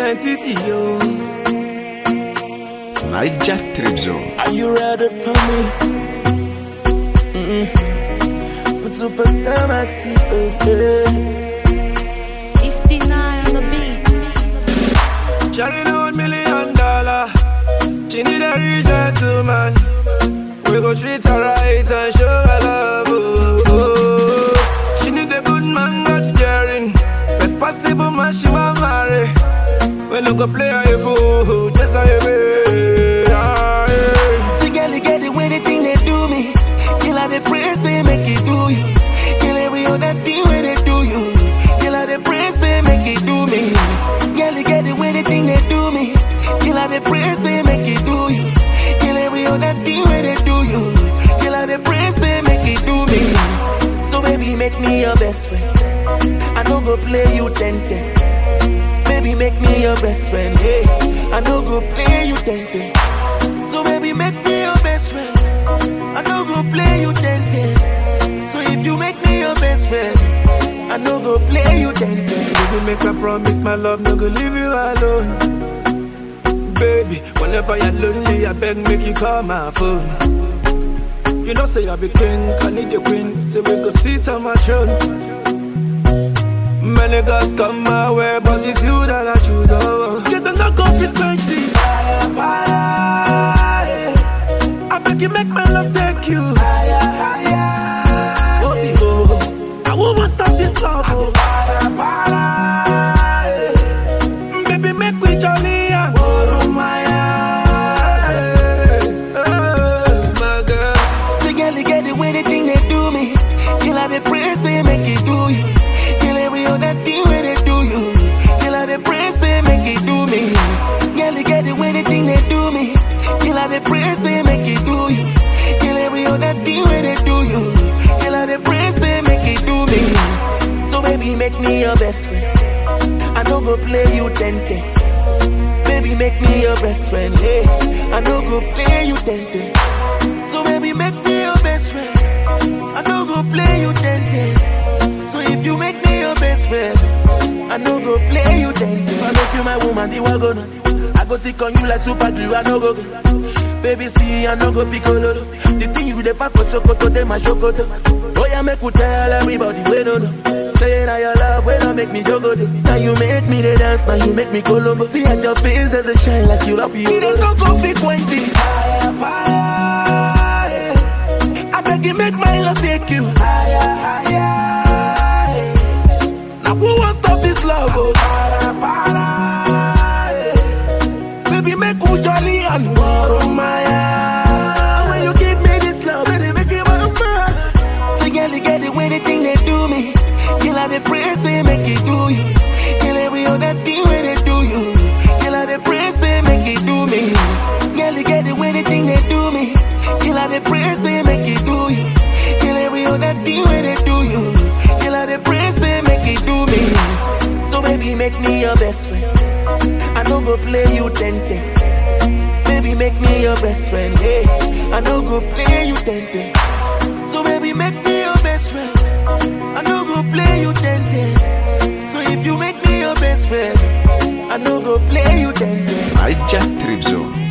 identity, yo. Niger Trip Zone. Are you ready for me? Superstar Maxi, It's the nine on the beat. Shawty know $1 million. She need a real gentleman. We go treat her right and show her love. She need a good man, not caring. Best possible man, she want marry. We no go play her a fool, just a See, girl, you get it when they think they do me. Kill her the praise, they make it do you. Kill every other thing when they do you. Kill her the praise, they make it do me. Girl, you get it when they think they do me. Kill her the praise, they make it do you. Kill every other thing when they do you. Kill her the praise, they make it do me. So baby, make me your best friend. I no go play you 10-10. Baby, make me your best friend. Hey, I no go play you 10-10. So baby, make me your best friend. I no go play you 10-10. So if you make me your best friend, I no go play you 10-10. Baby, make a promise, my love, no go leave you alone. Baby, whenever you're lonely, I beg, make you call my phone. You know, say I be king, I need your queen, so we go sit on my throne. Many girls come my way, but it's you that I choose. Oh, get the knock off it, quench this fire, fire. I beg you, make my love take you higher, higher. Oh, I won't stop this love. Oh, para, para. Baby, make we jolly and go my my girl. The girl, you get it when they think they do me. Kill her the praise, they make it do you. That thing when they do you. Kill her the praise, they make it do me. Girl, you get it when they think they do me. Kill her the praise, they make it do you. Kill every other thing when they do you. Kill her the praise, they make it do me. So baby, make me your best friend. I no go play you 10-10. Baby, make me your best friend. Hey, I no go play you 10-10. So baby, make me your best friend. I no go play you 10-10. So if you make me your best friend, I no go play you 10-10. I make you my woman, the wagon. I go stick on you like super glue, I no go. Baby, see, I no go piccolo. The thing you dey pack for chocolate, they my chocolate. Oh yeah, make you tell everybody, we no know. Say now your love, when I make me jogo. Now you make me the dance, now you make me Colombo. See at your face as a shine like you love you. You don't go fit when this fire, fire. I beg you, make my love take you higher, higher. Who won't stop this love? Oh, para, para. Baby, make you jolly and warm my eye. When you give me this love, baby, make it my mind. So girl, you get it when they think they do me. Kill her the praise, they make it do you. Kill every other thing when they do you. Kill her the praise, they make it do me. Girl, you get it when they think they do me. Kill her the praise, they make it do you. Kill every other thing when they do you. Kill her the praise, they make it do me. So baby, make me your best friend. I no go play you 10-10. Baby, make me your best friend. Hey, I no go play you 10-10. So baby, make me your best friend. I no go play you 10-10. So if you make me your best friend, I no go play you 10-10. Niger Trip Zone.